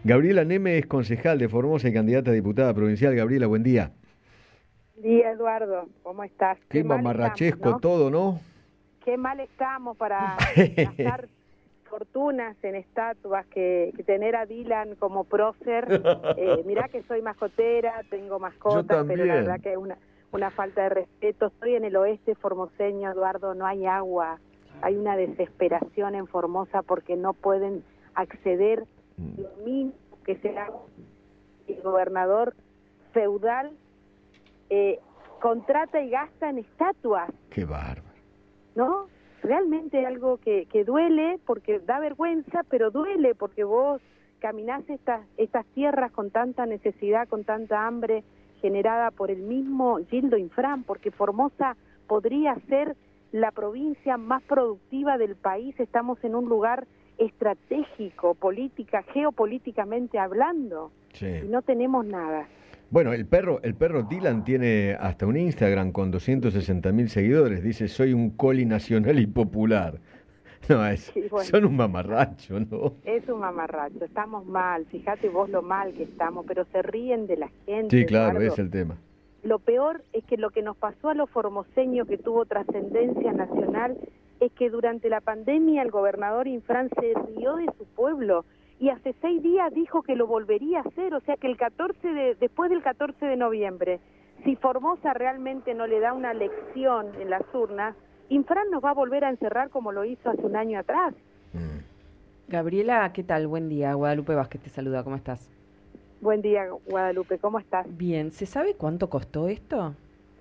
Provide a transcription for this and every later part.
Gabriela Neme es concejal de Formosa y candidata a diputada provincial. Gabriela, buen día. Día, Eduardo, ¿cómo estás? Qué Mal estamos, mamarrachesco ¿no? todo, ¿no? Qué mal estamos para gastar fortunas en estatuas que tener a Dylan como prócer. Mirá que soy mascotera, tengo Yo mascotas, pero la verdad también. que es una falta de respeto. Estoy en el oeste formoseño, Eduardo, no hay agua. Hay una desesperación en Formosa porque no pueden acceder lo mínimo que sea el gobernador feudal contrata y gasta en estatuas, Qué bárbaro. ¿no? Realmente algo que duele porque da vergüenza, pero duele porque vos caminás estas tierras con tanta necesidad, con tanta hambre generada por el mismo Gildo Infran, porque Formosa podría ser la provincia más productiva del país. Estamos en un lugar estratégico, geopolíticamente hablando, Sí. y no tenemos nada. Bueno, el perro Dylan tiene hasta un Instagram con 260.000 seguidores. Dice, soy un coli nacional y popular. No, Y bueno, son un mamarracho, ¿no? es un mamarracho, estamos mal, fíjate vos lo mal que estamos, pero se ríen de la Sí, gente, claro, Eduardo. es el tema. Lo peor es que lo que nos pasó a los formoseños, que tuvo trascendencia nacional, es que durante la pandemia el gobernador Infran se rió de su pueblo y hace 6 días dijo que lo volvería a hacer, o sea que después del 14 de noviembre, si Formosa realmente no le da una lección en las urnas, Infran nos va a volver a encerrar como lo hizo hace un año atrás. Gabriela, ¿qué tal? Buen día. Guadalupe Vázquez te saluda. ¿Cómo estás? Buen día, Guadalupe, ¿cómo estás? Bien. ¿Se sabe cuánto costó esto?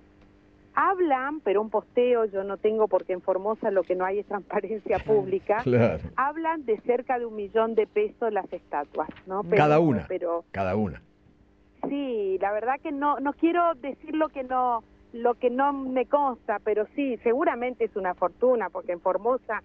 Hablan, pero un posteo yo no tengo porque en Formosa lo que no hay es transparencia pública. Claro. Hablan de cerca de 1 millón de pesos las estatuas, ¿no? Cada una. Pero Cada una. sí, la verdad que no quiero decir lo que no me consta, pero sí, seguramente es una fortuna porque en Formosa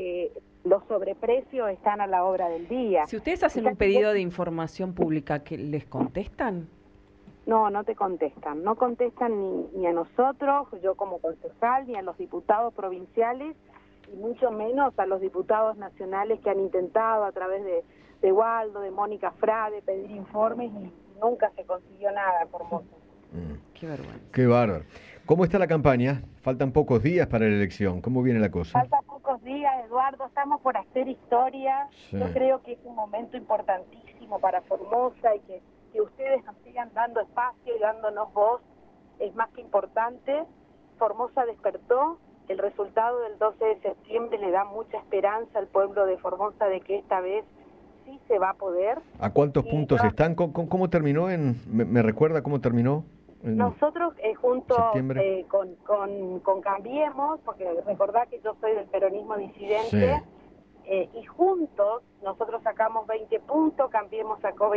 los sobreprecios están a la obra del día. Si ustedes hacen un pedido de información pública, ¿qué les contestan? No te contestan, no contestan ni a nosotros, yo como concejal, ni a los diputados provinciales, y mucho menos a los diputados nacionales que han intentado a través de Waldo, de Mónica Frade, pedir informes y nunca se consiguió nada, Formosa. Qué vergüenza. Qué bárbaro. ¿Cómo está la campaña? Faltan pocos días para la elección. ¿Cómo viene la cosa? Falta pocos días, Eduardo, estamos por hacer historia. Sí. Yo creo que es un momento importantísimo para Formosa y que ustedes nos sigan dando espacio y dándonos voz es más que importante. Formosa despertó, el resultado del 12 de septiembre le da mucha esperanza al pueblo de Formosa de que esta vez sí se va a poder. ¿A cuántos puntos están? ¿Cómo terminó? ¿Me recuerda cómo terminó? Nosotros junto septiembre. con Cambiemos, porque recordá que yo soy del peronismo disidente, Sí. y juntos nosotros sacamos 20 puntos, Cambiemos sacó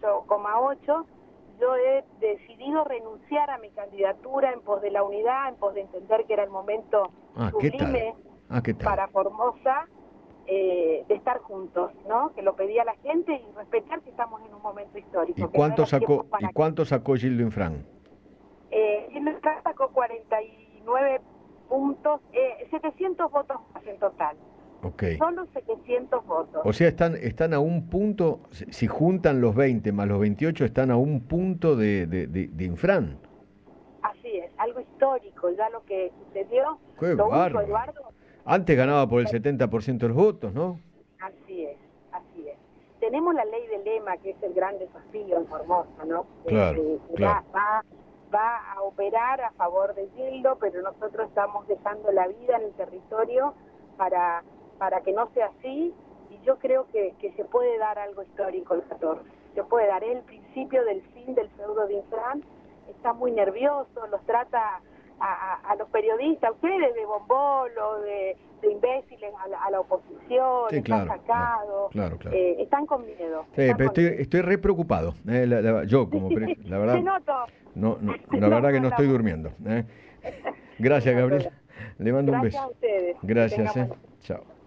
28,8. Yo he decidido renunciar a mi candidatura en pos de la unidad, en pos de entender que era el momento sublime ¿Qué tal? para Formosa de estar juntos, ¿no? Que lo pedía la gente y respetar que estamos en un momento histórico. ¿Y cuánto sacó Gildo Infran? Gildo Infran sacó 49 puntos, 700 votos más en total. Okay. Solo 700 votos. O sea, están a un punto, si juntan los 20 más los 28, están a un punto de Infran. Así es, algo histórico, ya lo que sucedió. ¡Qué lo bárbaro! único, Eduardo, Antes ganaba por el 70% de los votos, ¿no? Así es, así es. Tenemos la ley de lema, que es el gran desafío en Formosa, ¿no? Claro, claro. Va a operar a favor de Gildo, pero nosotros estamos dejando la vida en el territorio para que no sea así, y yo creo que se puede dar algo histórico el 14. Se puede dar el principio del fin del feudo de Infran. Está muy nervioso, los trata a los periodistas, ustedes de bombolo, de imbéciles a la oposición, Sí, están sacados, claro. están con miedo. Sí, pero estoy re preocupado. Yo, la verdad, Te noto. la verdad que no estoy durmiendo. Gracias, Gabriel. Le mando un beso. Gracias a ustedes. Gracias. Que tengan buen- Chao.